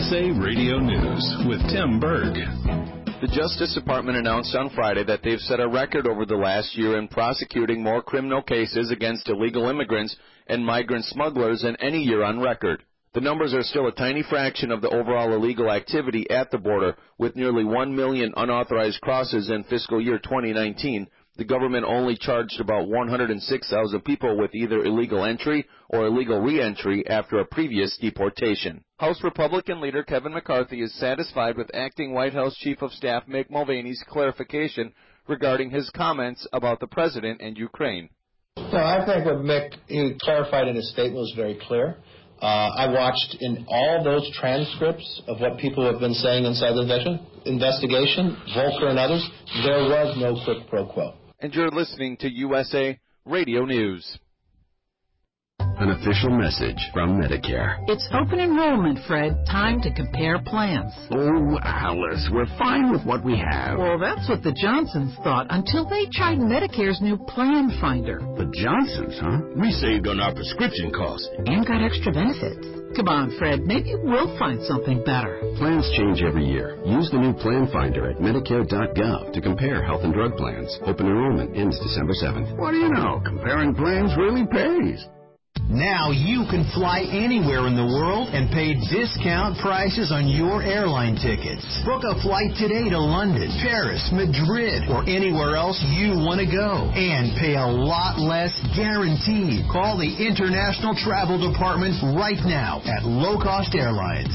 USA Radio News with Tim Berg. The Justice Department announced on Friday that they've set a record over the last year in prosecuting more criminal cases against illegal immigrants and migrant smugglers than any year on record. The numbers are still a tiny fraction of the overall illegal activity at the border, with nearly 1 million unauthorized crosses in fiscal year 2019. The government only charged about 106,000 people with either illegal entry or illegal re-entry after a previous deportation. House Republican leader Kevin McCarthy is satisfied with acting White House Chief of Staff Mick Mulvaney's clarification regarding his comments about the president and Ukraine. No, I think what Mick he clarified in his statement was very clear. I watched in all those transcripts of what people have been saying inside the investigation, Volker and others, there was no quid pro quo. And you're listening to USA Radio News. An official message from Medicare. It's open enrollment, Fred. Time to compare plans. Oh, Alice, we're fine with what we have. Well, that's what the Johnsons thought until they tried Medicare's new Plan Finder. The Johnsons, huh? We saved on our prescription costs. And got extra benefits. Come on, Fred. Maybe we'll find something better. Plans change every year. Use the new Plan Finder at Medicare.gov to compare health and drug plans. Open enrollment ends December 7th. What do you know? Comparing plans really pays. Now you can fly anywhere in the world and pay discount prices on your airline tickets. Book a flight today to London, Paris, Madrid, or anywhere else you want to go. And pay a lot less guaranteed. Call the International Travel Department right now at Low Cost Airlines.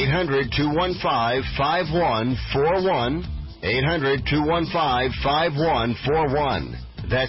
800-215-5141. 800-215-5141. That's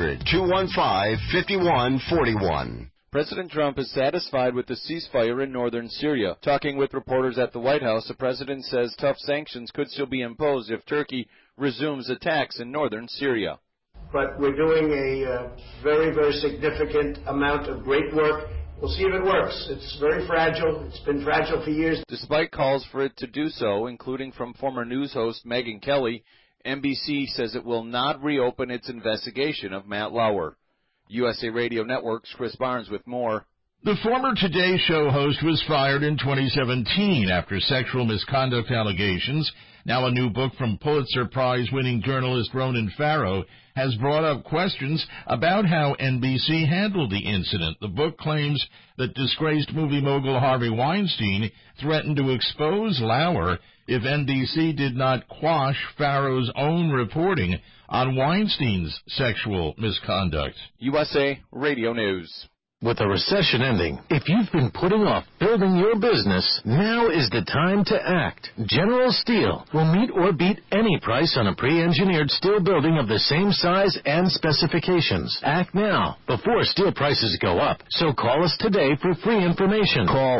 800-215-5141. President Trump is satisfied with the ceasefire in northern Syria. Talking with reporters at the White House, the president says tough sanctions could still be imposed if Turkey resumes attacks in northern Syria. But we're doing a very, very significant amount of great work. We'll see if it works. It's very fragile. It's been fragile for years. Despite calls for it to do so, including from former news host Megyn Kelly, NBC says it will not reopen its investigation of Matt Lauer. USA Radio Network's Chris Barnes with more. The former Today Show host was fired in 2017 after sexual misconduct allegations. Now a new book from Pulitzer Prize-winning journalist Ronan Farrow has brought up questions about how NBC handled the incident. The book claims that disgraced movie mogul Harvey Weinstein threatened to expose Lauer if NBC did not quash Farrow's own reporting on Weinstein's sexual misconduct. USA Radio News. With the recession ending, if you've been putting off building your business, now is the time to act. General Steel will meet or beat any price on a pre-engineered steel building of the same size and specifications. Act now, before steel prices go up. So call us today for free information. Call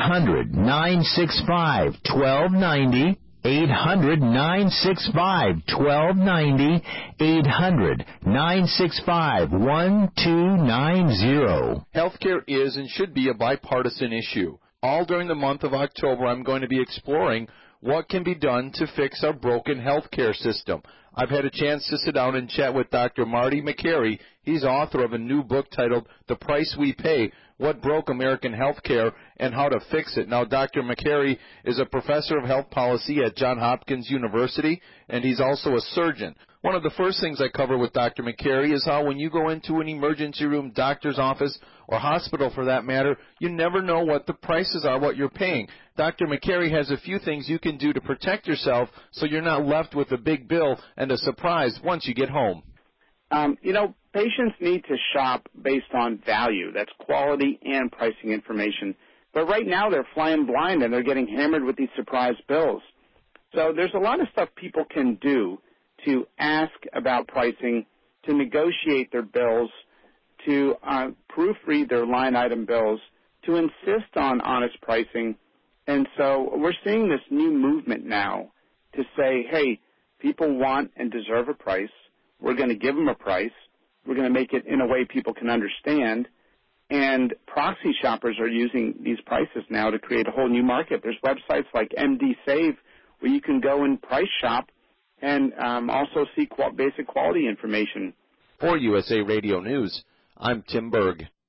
800-965-1290. 800-965-1290, 800-965-1290. Healthcare is and should be a bipartisan issue. All during the month of October, I'm going to be exploring what can be done to fix our broken healthcare system. I've had a chance to sit down and chat with Dr. Marty Makary. He's author of a new book titled The Price We Pay, What Broke American Healthcare and How to Fix It. Now, Dr. Makary is a professor of health policy at Johns Hopkins University, and he's also a surgeon. One of the first things I cover with Dr. Makary is how when you go into an emergency room, doctor's office, or hospital for that matter, you never know what the prices are, what you're paying. Dr. Makary has a few things you can do to protect yourself so you're not left with a big bill and a surprise once you get home. Patients need to shop based on value. That's quality and pricing information. But right now they're flying blind and they're getting hammered with these surprise bills. So there's a lot of stuff people can do to ask about pricing, to negotiate their bills, to proofread their line item bills, to insist on honest pricing. And so we're seeing this new movement now to say, hey, people want and deserve a price. We're going to give them a price. We're going to make it in a way people can understand. And proxy shoppers are using these prices now to create a whole new market. There's websites like MD Save where you can go and price shop and also see basic quality information. For USA Radio News, I'm Tim Berg.